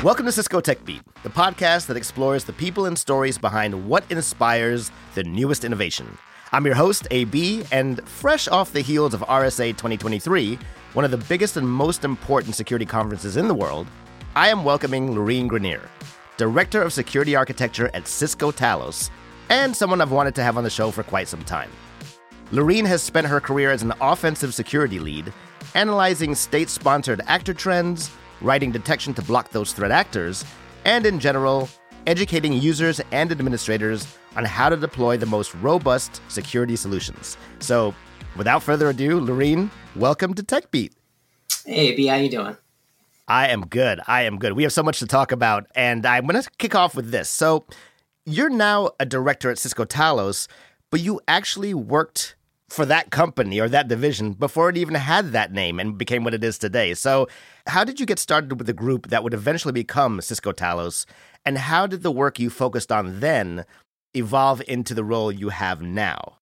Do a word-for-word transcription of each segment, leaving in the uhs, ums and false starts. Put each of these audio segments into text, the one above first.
Welcome to Cisco Tech Beat, the podcast that explores the people and stories behind what inspires the newest innovation. I'm your host, A B, and fresh off the heels of R S A twenty twenty-three, one of the biggest and most important security conferences in the world, I am welcoming Lorene Grenier, Director of Security Architecture at Cisco Talos, and someone I've wanted to have on the show for quite some time. Lorene has spent her career as an offensive security lead, analyzing state-sponsored actor trends, writing detection to block those threat actors, and in general, educating users and administrators on how to deploy the most robust security solutions. So, without further ado, Lorene, welcome to Tech Beat. Hey, B, how you doing? I am good. I am good. We have so much to talk about, and I'm going to kick off with this. So, you're now a director at Cisco Talos, but you actually worked for that company or that division before it even had that name and became what it is today. So how did you get started with the group that would eventually become Cisco Talos? And how did the work you focused on then evolve into the role you have now?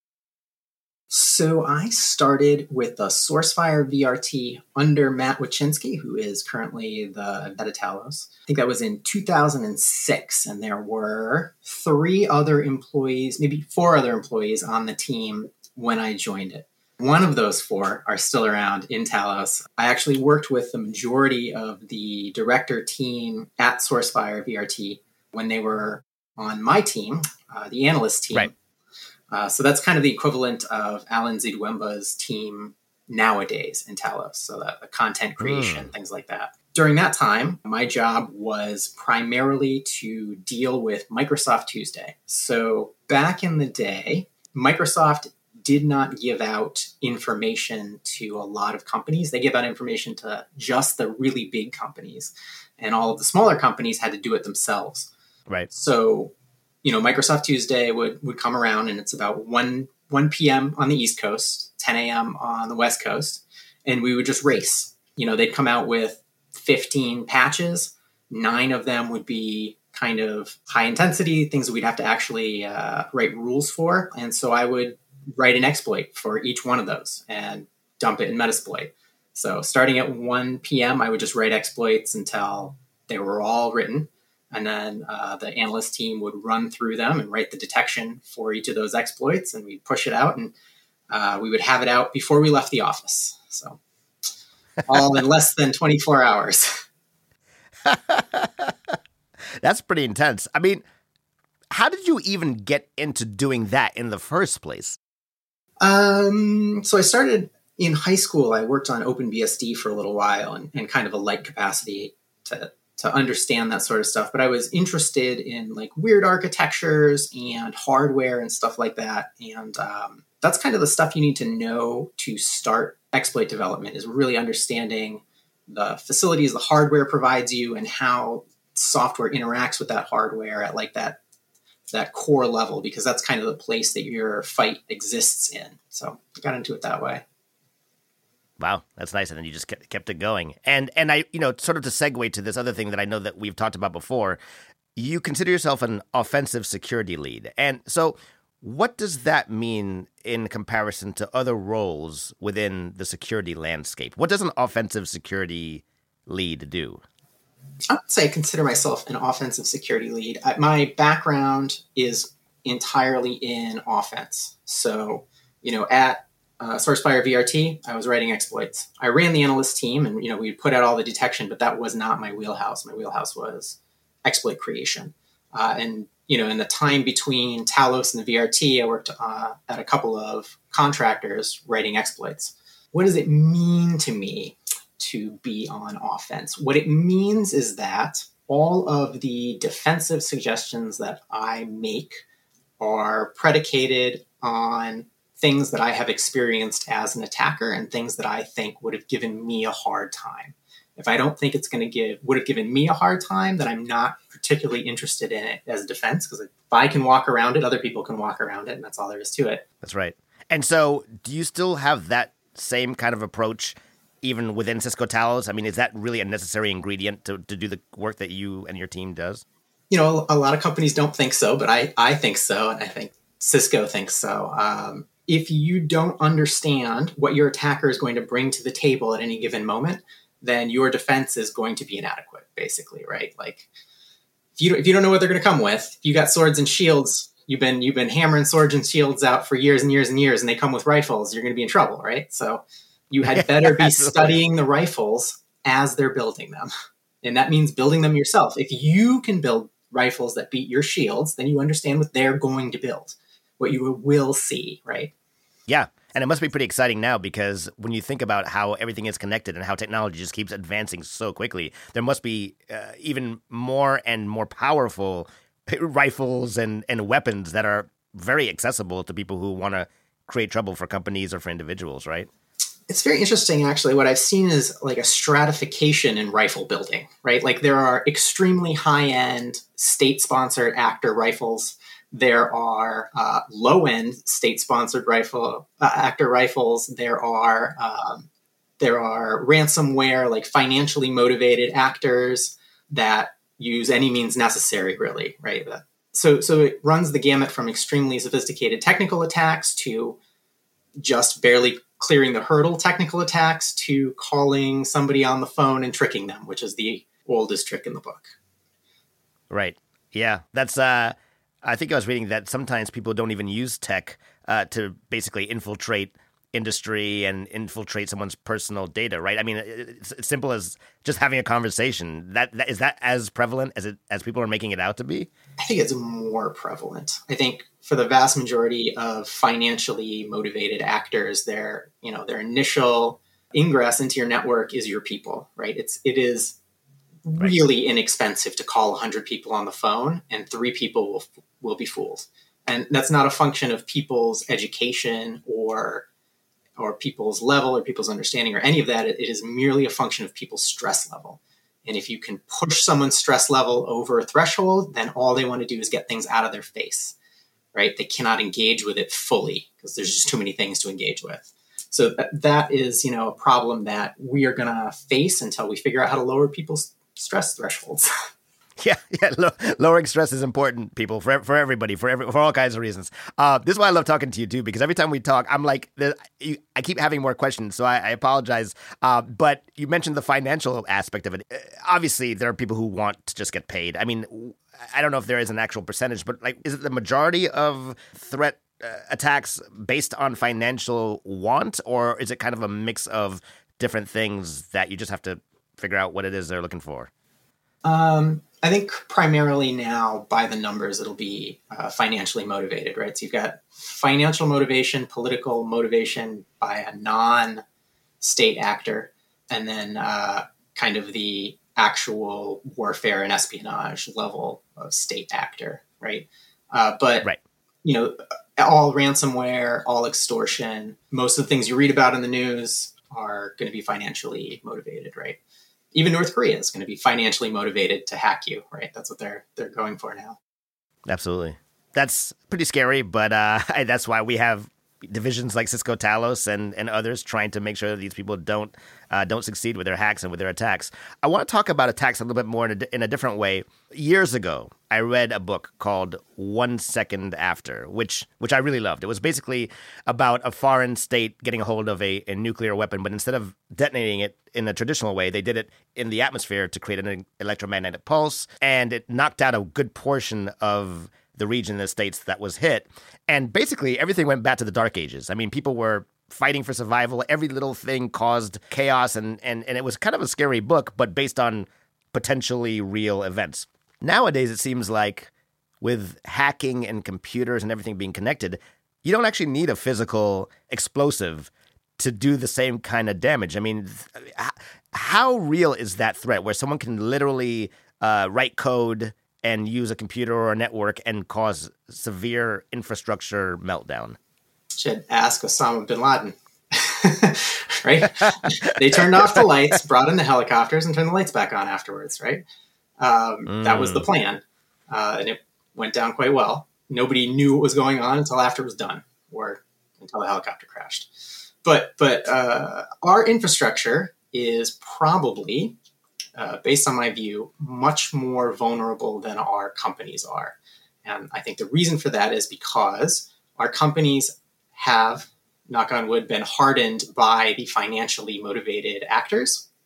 So I started with the SourceFire V R T under Matt Wachinski, who is currently the head of Talos. I think that was in two thousand six, and there were three other employees, maybe four other employees on the team when I joined it. One of those four are still around in Talos. I actually worked with the majority of the director team at SourceFire V R T when they were on my team, uh, the analyst team. Right. Uh, so that's kind of the equivalent of Alan Zidwemba's team nowadays in Talos. So that the content creation, mm. things like that. During that time, my job was primarily to deal with Microsoft Tuesday. So back in the day, Microsoft did not give out information to a lot of companies. They gave out information to just the really big companies, and all of the smaller companies had to do it themselves. Right. So, you know, Microsoft Tuesday would, would come around, and it's about one p.m. on the East Coast, ten a.m. on the West Coast, and we would just race. You know, they'd come out with fifteen patches. Nine of them would be kind of high intensity, things that we'd have to actually uh, write rules for. And so I would write an exploit for each one of those and dump it in Metasploit. So starting at one p.m., I would just write exploits until they were all written. And then uh, the analyst team would run through them and write the detection for each of those exploits. And we'd push it out, and uh, we would have it out before we left the office. So all in less than twenty-four hours. That's pretty intense. I mean, how did you even get into doing that in the first place? Um, so I started in high school. I worked on OpenBSD for a little while and, and kind of a light capacity to, to understand that sort of stuff. But I was interested in like weird architectures and hardware and stuff like that. And um, that's kind of the stuff you need to know to start exploit development, is really understanding the facilities the hardware provides you and how software interacts with that hardware at like that that core level, because that's kind of the place that your fight exists in. So I got into it that way. Wow, that's nice. And then you just kept, kept it going. And, and I, you know, sort of to segue to this other thing that I know that we've talked about before, you consider yourself an offensive security lead. And so what does that mean in comparison to other roles within the security landscape? What does an offensive security lead do? I would say I consider myself an offensive security lead. I, my background is entirely in offense. So, you know, at uh, SourceFire V R T, I was writing exploits. I ran the analyst team, and, you know, we put out all the detection, but that was not my wheelhouse. My wheelhouse was exploit creation. Uh, and, you know, in the time between Talos and the V R T, I worked uh, at a couple of contractors writing exploits. What does it mean to me to be on offense? What it means is that all of the defensive suggestions that I make are predicated on things that I have experienced as an attacker and things that I think would have given me a hard time. If I don't think it's going to give, would have given me a hard time, then I'm not particularly interested in it as a defense, because if I can walk around it, other people can walk around it, and that's all there is to it. That's right. And so do you still have that same kind of approach even within Cisco Talos? I mean, is that really a necessary ingredient to, to do the work that you and your team does? You know, a lot of companies don't think so, but I, I think so, and I think Cisco thinks so. Um, if you don't understand what your attacker is going to bring to the table at any given moment, then your defense is going to be inadequate, basically, right? Like if you don't, if you don't know what they're going to come with, if you got swords and shields, you've been you've been hammering swords and shields out for years and years and years, and they come with rifles, you're going to be in trouble, right? So you had better be studying the rifles as they're building them. And that means building them yourself. If you can build rifles that beat your shields, then you understand what they're going to build, what you will see, right? Yeah. And it must be pretty exciting now, because when you think about how everything is connected and how technology just keeps advancing so quickly, there must be uh, even more and more powerful rifles and, and weapons that are very accessible to people who want to create trouble for companies or for individuals, right? It's very interesting, actually. What I've seen is like a stratification in rifle building, right? Like there are extremely high-end state-sponsored Actor rifles. There are uh, low-end state-sponsored rifle uh, Actor rifles. There are um, there are ransomware, like financially motivated actors that use any means necessary, really, right? So, so it runs the gamut from extremely sophisticated technical attacks to just barely clearing the hurdle technical attacks to calling somebody on the phone and tricking them, which is the oldest trick in the book. Right. Yeah. That's, uh, I think I was reading that sometimes people don't even use tech uh, to basically infiltrate industry and infiltrate someone's personal data, right? I mean, it's as simple as just having a conversation. That, that is that as prevalent as it as people are making it out to be? I think it's more prevalent. I think for the vast majority of financially motivated actors, their you know their initial ingress into your network is your people, right? It's it is really right. inexpensive to call one hundred people on the phone, and three people will will be fooled. And that's not a function of people's education or or people's level or people's understanding or any of that. It is merely a function of people's stress level. And if you can push someone's stress level over a threshold, then all they want to do is get things out of their face, right? They cannot engage with it fully because there's just too many things to engage with. So that, that is, you know, a problem that we are going to face until we figure out how to lower people's stress thresholds. Yeah, yeah. Lo- lowering stress is important, people, for for everybody, for every, for all kinds of reasons. Uh, this is why I love talking to you too, because every time we talk, I'm like, you, I keep having more questions, so I, I apologize. Uh, but you mentioned the financial aspect of it. Uh, obviously, there are people who want to just get paid. I mean, I don't know if there is an actual percentage, but like, is it the majority of threat uh, attacks based on financial want, or is it kind of a mix of different things that you just have to figure out what it is they're looking for? Um, I think primarily now by the numbers, it'll be uh, financially motivated, right? So you've got financial motivation, political motivation by a non-state actor, and then uh, kind of the actual warfare and espionage level of state actor, right? Uh, but, right. you know, all ransomware, all extortion, most of the things you read about in the news are going to be financially motivated, right? Even North Korea is going to be financially motivated to hack you, right? That's what they're they're going for now. Absolutely. That's pretty scary, but uh, that's why we have divisions like Cisco Talos and, and others trying to make sure that these people don't uh, don't succeed with their hacks and with their attacks. I want to talk about attacks a little bit more in a, in a different way. Years ago, I read a book called One Second After, which which I really loved. It was basically about a foreign state getting a hold of a, a nuclear weapon, but instead of detonating it in a traditional way, they did it in the atmosphere to create an electromagnetic pulse, and it knocked out a good portion of the region in the States that was hit. And basically, everything went back to the Dark Ages. I mean, people were fighting for survival. Every little thing caused chaos, and, and, and it was kind of a scary book, but based on potentially real events. Nowadays, it seems like with hacking and computers and everything being connected, you don't actually need a physical explosive to do the same kind of damage. I mean, how real is that threat where someone can literally uh, write code and use a computer or a network and cause severe infrastructure meltdown? Should ask Osama bin Laden, right? They turned off the lights, brought in the helicopters, and turned the lights back on afterwards, right? Um, mm. That was the plan. Uh, and it went down quite well. Nobody knew what was going on until after it was done, or until the helicopter crashed. But, but uh, our infrastructure is probably, Uh, based on my view, much more vulnerable than our companies are. And I think the reason for that is because our companies have, knock on wood, been hardened by the financially motivated actors,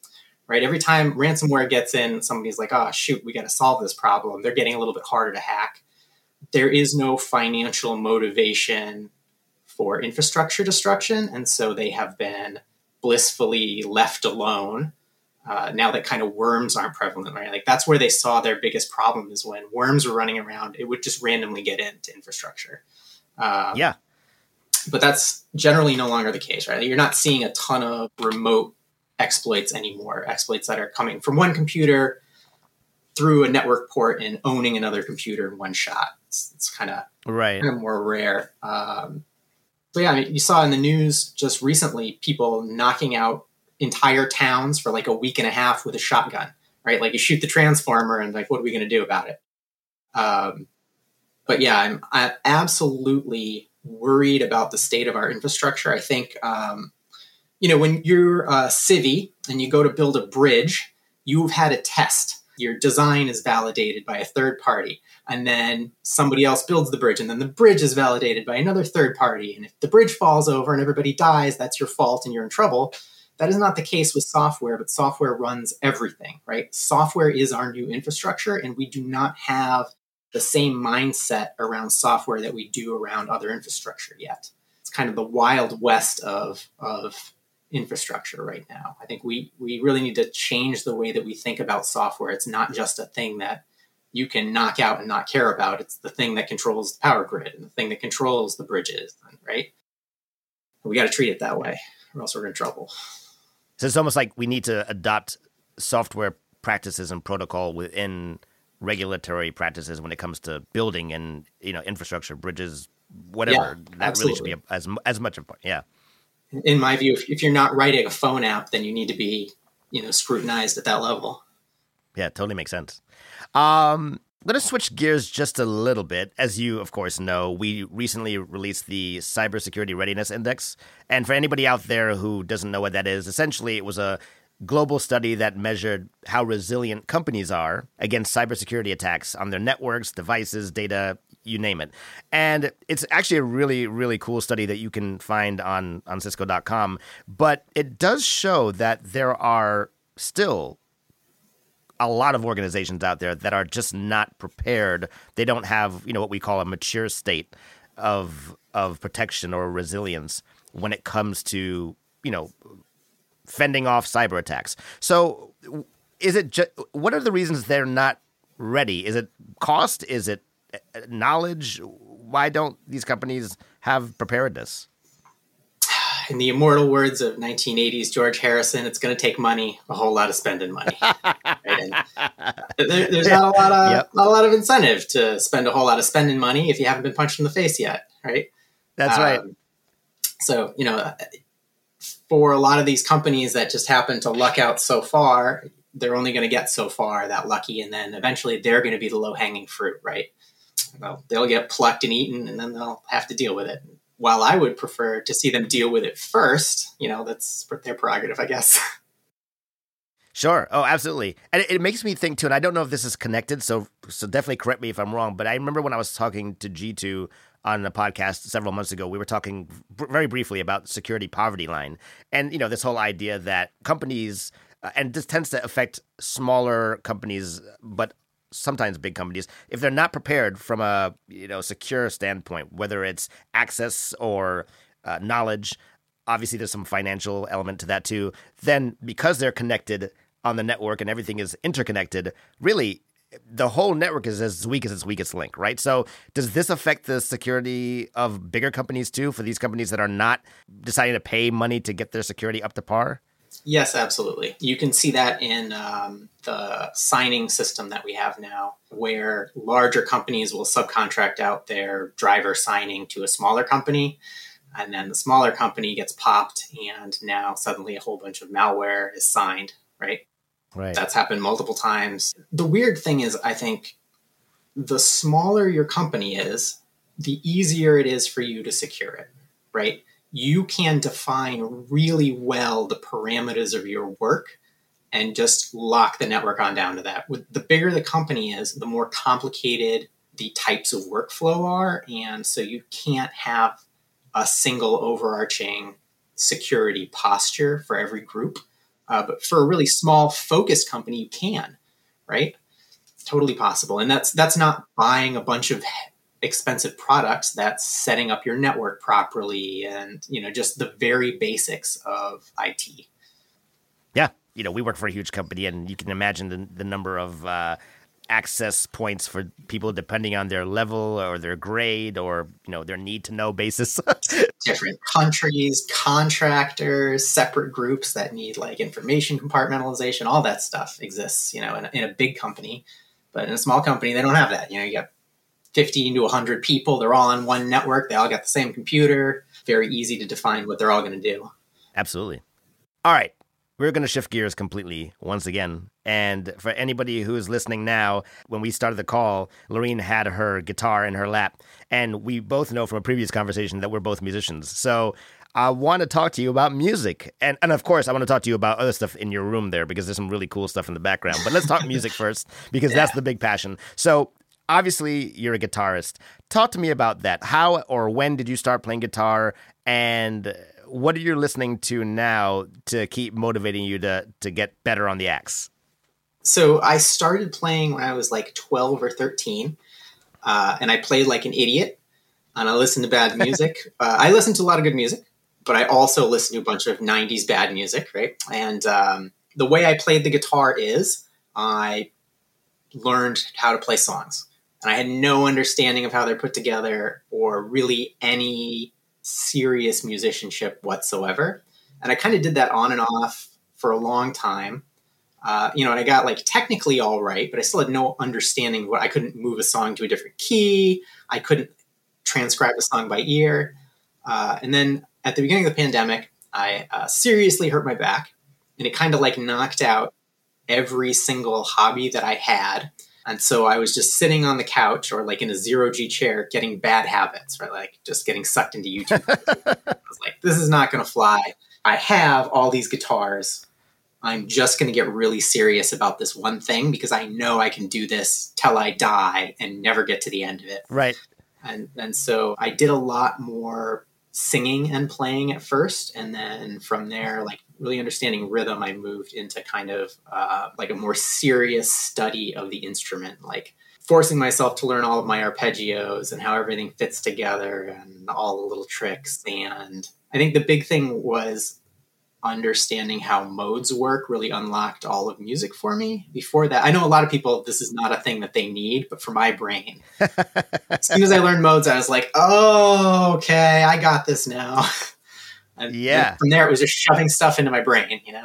right? Every time ransomware gets in, somebody's like, oh, shoot, we got to solve this problem. They're getting a little bit harder to hack. There is no financial motivation for infrastructure destruction. And so they have been blissfully left alone uh, now that kind of worms aren't prevalent, right? Like that's where they saw their biggest problem is when worms were running around, it would just randomly get into infrastructure. Um, yeah. But that's generally no longer the case, right? You're not seeing a ton of remote exploits anymore, exploits that are coming from one computer through a network port and owning another computer in one shot. It's, it's kind of right. kind of more rare. Um, so yeah, I mean, you saw in the news just recently people knocking out entire towns for like a week and a half with a shotgun, right? Like you shoot the transformer and like, what are we going to do about it? Um, but yeah, I'm, I'm absolutely worried about the state of our infrastructure. I think, um, you know, when you're a civvy and you go to build a bridge, you've had a test. Your design is validated by a third party, and then somebody else builds the bridge, and then the bridge is validated by another third party. And if the bridge falls over and everybody dies, that's your fault and you're in trouble. That is not the case with software, but software runs everything, right? Software is our new infrastructure, and we do not have the same mindset around software that we do around other infrastructure yet. It's kind of the wild west of, of infrastructure right now. I think we we really need to change the way that we think about software. It's not just a thing that you can knock out and not care about. It's the thing that controls the power grid and the thing that controls the bridges, right? We got to treat it that way, or else we're in trouble. So it's almost like we need to adopt software practices and protocol within regulatory practices when it comes to building and, you know, infrastructure, bridges, whatever. Yeah, that absolutely. really should be a, as as much of a, yeah. In my view, if, if you're not writing a phone app, then you need to be, you know, scrutinized at that level. Yeah, totally makes sense. Um, let us switch gears just a little bit. As you, of course, know, we recently released the Cybersecurity Readiness Index. And for anybody out there who doesn't know what that is, essentially it was a global study that measured how resilient companies are against cybersecurity attacks on their networks, devices, data, you name it. And it's actually a really, really cool study that you can find on, on Cisco dot com. But it does show that there are still a lot of organizations out there that are just not prepared. They don't have, you know, what we call a mature state of of protection or resilience when it comes to, you know, fending off cyber attacks. So is it just, what are the reasons they're not ready? Is it cost? Is it knowledge? Why don't these companies have preparedness? In the immortal words of nineteen eighties George Harrison, it's going to take money, a whole lot of spending money. Right? there, there's not a lot of yep. not a lot of incentive to spend a whole lot of spending money if you haven't been punched in the face yet, right? That's um, right. So, you know, for a lot of these companies that just happen to luck out so far, they're only going to get so far that lucky, and then eventually they're going to be the low-hanging fruit, right? Well, they'll get plucked and eaten, and then they'll have to deal with it. While I would prefer to see them deal with it first, you know, that's their prerogative, I guess. Sure. Oh, absolutely. And it, it makes me think, too, and I don't know if this is connected, so so definitely correct me if I'm wrong, but I remember when I was talking to G two on a podcast several months ago, we were talking br- very briefly about security poverty line. And, you know, this whole idea that companies, uh, and this tends to affect smaller companies, but sometimes big companies, if they're not prepared from a, you know, secure standpoint, whether it's access or uh, knowledge, obviously there's some financial element to that too, then because they're connected on the network and everything is interconnected, really the whole network is as weak as its weakest link, right? So does this affect the security of bigger companies too, for these companies that are not deciding to pay money to get their security up to par? Yes, absolutely. You can see that in um, the signing system that we have now, where larger companies will subcontract out their driver signing to a smaller company, and then the smaller company gets popped, and now suddenly a whole bunch of malware is signed, right? Right. That's happened multiple times. The weird thing is, I think the smaller your company is, the easier it is for you to secure it, right? You can define really well the parameters of your work and just lock the network on down to that. With the bigger the company is, the more complicated the types of workflow are. And so you can't have a single overarching security posture for every group. Uh, but for a really small focused company, you can, right? Totally possible. And that's that's not buying a bunch of expensive products. That's setting up your network properly and, you know, just the very basics of I T. Yeah. You know, we work for a huge company, and you can imagine the, the number of uh, access points for people depending on their level or their grade or, you know, their need to know basis. Different countries, contractors, separate groups that need like information compartmentalization, all that stuff exists, you know, in a, in a big company. But in a small company, they don't have that. You know, you got fifteen to one hundred people. They're all on one network. They all got the same computer. Very easy to define what they're all going to do. Absolutely. All right. We're going to shift gears completely once again. And for anybody who is listening now, when we started the call, Lorene had her guitar in her lap. And we both know from a previous conversation that we're both musicians. So I want to talk to you about music. And, and of course, I want to talk to you about other stuff in your room there, because there's some really cool stuff in the background. But let's talk music first, because yeah. that's the big passion. So obviously, you're a guitarist. Talk to me about that. How or when did you start playing guitar? And what are you listening to now to keep motivating you to to get better on the axe? So I started playing when I was like twelve or thirteen, uh, and I played like an idiot, and I listened to bad music. uh, I listened to a lot of good music, but I also listened to a bunch of nineties bad music, right? And um, the way I played the guitar is I learned how to play songs, and I had no understanding of how they're put together or really any serious musicianship whatsoever. And I kind of did that on and off for a long time. Uh, you know, and I got like technically all right, but I still had no understanding what I couldn't move a song to a different key. I couldn't transcribe a song by ear. Uh, and then at the beginning of the pandemic, I uh, seriously hurt my back, and it kind of like knocked out every single hobby that I had. And so I was just sitting on the couch or like in a zero G chair getting bad habits, right? Like just getting sucked into YouTube. I was like, this is not going to fly. I have all these guitars. I'm just going to get really serious about this one thing because I know I can do this till I die and never get to the end of it. Right. And and so I did a lot more singing and playing at first. And then from there, like really understanding rhythm, I moved into kind of uh, like a more serious study of the instrument, like forcing myself to learn all of my arpeggios and how everything fits together and all the little tricks. And I think the big thing was understanding how modes work really unlocked all of music for me. Before that, I know a lot of people, this is not a thing that they need, but for my brain, as soon as I learned modes, I was like, oh, okay, I got this now. And yeah. From there, it was just shoving stuff into my brain, you know?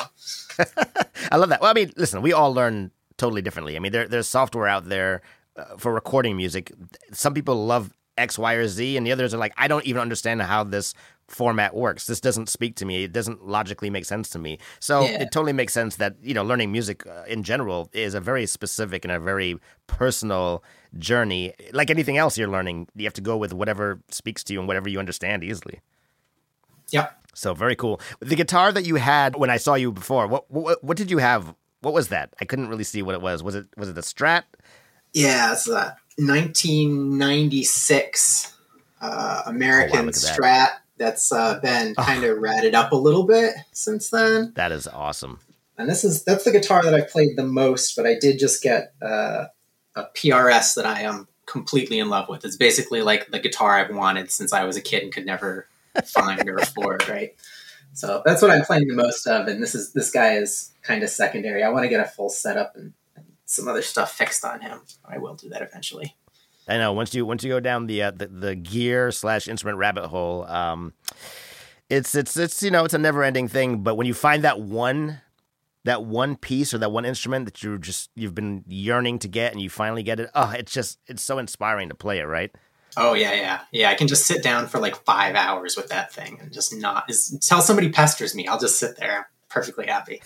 I love that. Well, I mean, listen, we all learn totally differently. I mean, there, there's software out there uh, for recording music. Some people love X, Y, or Z, and the others are like, I don't even understand how this format works. This doesn't speak to me. It doesn't logically make sense to me. So yeah. It totally makes sense that, you know, learning music uh, in general is a very specific and a very personal journey. Like anything else you're learning, you have to go with whatever speaks to you and whatever you understand easily. Yeah. So very cool. The guitar that you had when I saw you before, what what, what did you have? What was that? I couldn't really see what it was. Was it was it a Strat? Yeah, it's a nineteen ninety-six uh, American oh, wow, Strat. That. That's uh, been kind of oh. ratted up a little bit since then. That is awesome. And this is that's the guitar that I've played the most, but I did just get uh, a P R S that I am completely in love with. It's basically like the guitar I've wanted since I was a kid and could never find or afford, right? So that's what I'm playing the most of, and this is this guy is kind of secondary. I want to get a full setup and, and some other stuff fixed on him. I will do that eventually. I know once you once you go down the uh, the, the gear slash instrument rabbit hole, um, it's it's it's you know it's a never ending thing. But when you find that one that one piece or that one instrument that you're just you've been yearning to get and you finally get it, oh, it's just it's so inspiring to play it, right? Oh yeah, yeah, yeah. I can just sit down for like five hours with that thing and just not is, tell somebody pesters me. I'll just sit there perfectly happy.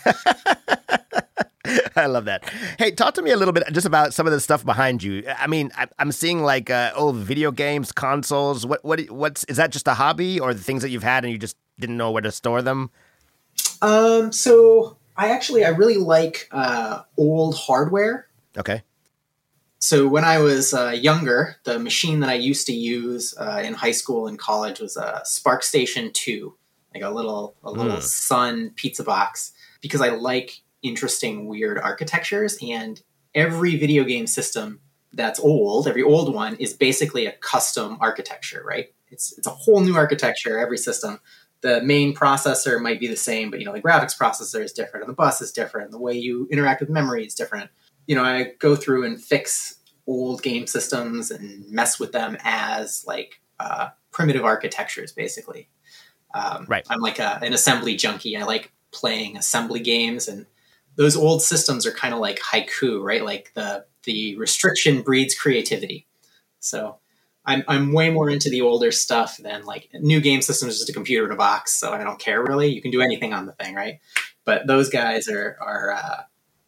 I love that. Hey, talk to me a little bit just about some of the stuff behind you. I mean, I, I'm seeing like uh, old video games, consoles. What, what, what's is that? Just a hobby, or the things that you've had and you just didn't know where to store them? Um. So I actually I really like uh, old hardware. Okay. So when I was uh, younger, the machine that I used to use uh, in high school and college was a SparkStation two, like a little a little mm. Sun pizza box. because I like interesting, weird architectures. And every video game system that's old, every old one, is basically a custom architecture, right? It's it's a whole new architecture, every system. The main processor might be the same, but, you know, the graphics processor is different, and the bus is different, and the way you interact with memory is different. You know, I go through and fix old game systems and mess with them as, like, uh, primitive architectures, basically. Um, right. I'm like a, an assembly junkie. I like playing assembly games, and those old systems are kind of like haiku, right? Like the the restriction breeds creativity. So I'm I'm way more into the older stuff than like new game systems, just a computer in a box. So I don't care really. You can do anything on the thing, right? But those guys are are uh,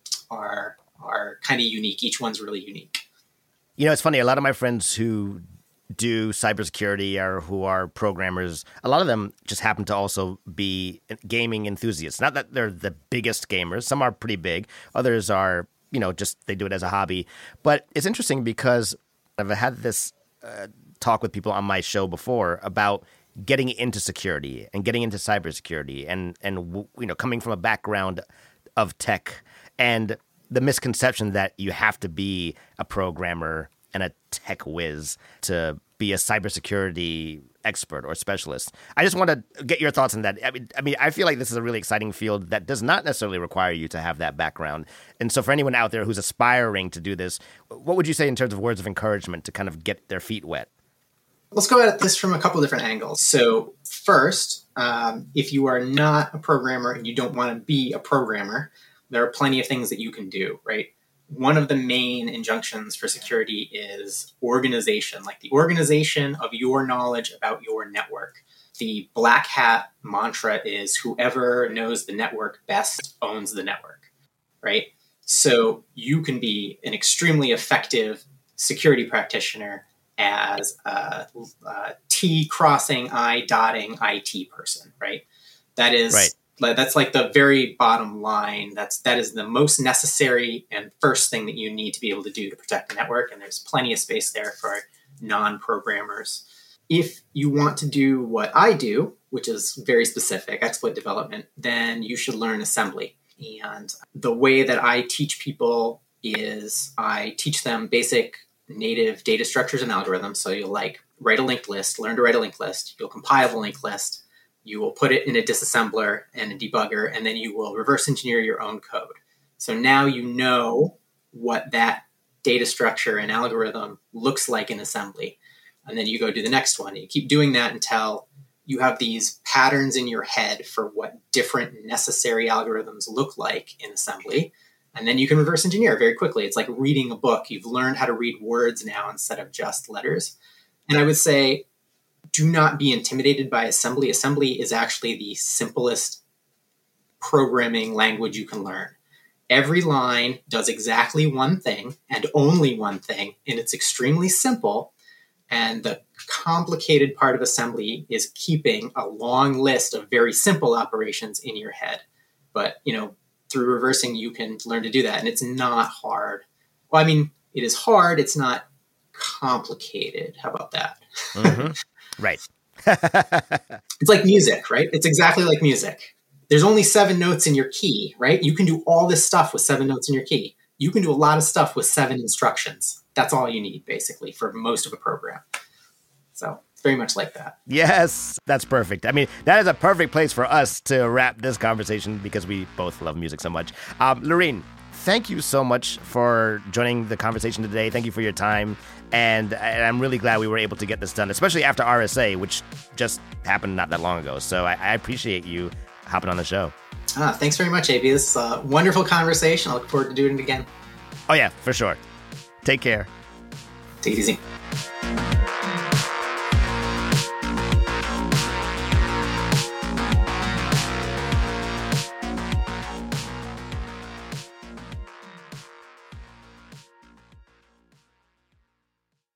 are are kind of unique. Each one's really unique. You know, it's funny. A lot of my friends who do cybersecurity or who are programmers, a lot of them just happen to also be gaming enthusiasts. Not that they're the biggest gamers. Some are pretty big. Others are, you know, just they do it as a hobby. But it's interesting because I've had this uh, talk with people on my show before about getting into security and getting into cybersecurity and, and you know, coming from a background of tech and the misconception that you have to be a programmer and a tech whiz to be a cybersecurity expert or specialist. I just want to get your thoughts on that. I mean, I mean, I feel like this is a really exciting field that does not necessarily require you to have that background. And so for anyone out there who's aspiring to do this, what would you say in terms of words of encouragement to kind of get their feet wet? Let's go at this from a couple different angles. So first, um, if you are not a programmer and you don't want to be a programmer, there are plenty of things that you can do, right? One of the main injunctions for security is organization, like the organization of your knowledge about your network. The black hat mantra is whoever knows the network best owns the network, right? So you can be an extremely effective security practitioner as a, a T crossing I dotting I T person, right? That is... Right. That's like the very bottom line. That's that is the most necessary and first thing that you need to be able to do to protect the network. And there's plenty of space there for non-programmers. If you want to do what I do, which is very specific, exploit development, then you should learn assembly. And the way that I teach people is I teach them basic native data structures and algorithms. So you'll like write a linked list, learn to write a linked list. You'll compile the linked list. You will put it in a disassembler and a debugger, and then you will reverse engineer your own code. So now you know what that data structure and algorithm looks like in assembly. And then you go do the next one. And you keep doing that until you have these patterns in your head for what different necessary algorithms look like in assembly. And then you can reverse engineer very quickly. It's like reading a book. You've learned how to read words now instead of just letters. And I would say, do not be intimidated by assembly. Assembly is actually the simplest programming language you can learn. Every line does exactly one thing and only one thing, and it's extremely simple. And the complicated part of assembly is keeping a long list of very simple operations in your head. But, you know, through reversing, you can learn to do that. And it's not hard. Well, I mean, it is hard. It's not complicated. How about that? Mm-hmm. Right. It's like music, right? It's exactly like music. There's only seven notes in your key, right? You can do all this stuff with seven notes in your key. You can do a lot of stuff with seven instructions. That's all you need, basically, for most of a program. So it's very much like that. Yes, that's perfect. I mean, that is a perfect place for us to wrap this conversation because we both love music so much. Um, Loreen, thank you so much for joining the conversation today. Thank you for your time. And I'm really glad we were able to get this done, especially after R S A, which just happened not that long ago. So I, I appreciate you hopping on the show. Ah, thanks very much, A B. This is a wonderful conversation. I look forward to doing it again. Oh, yeah, for sure. Take care. Take it easy.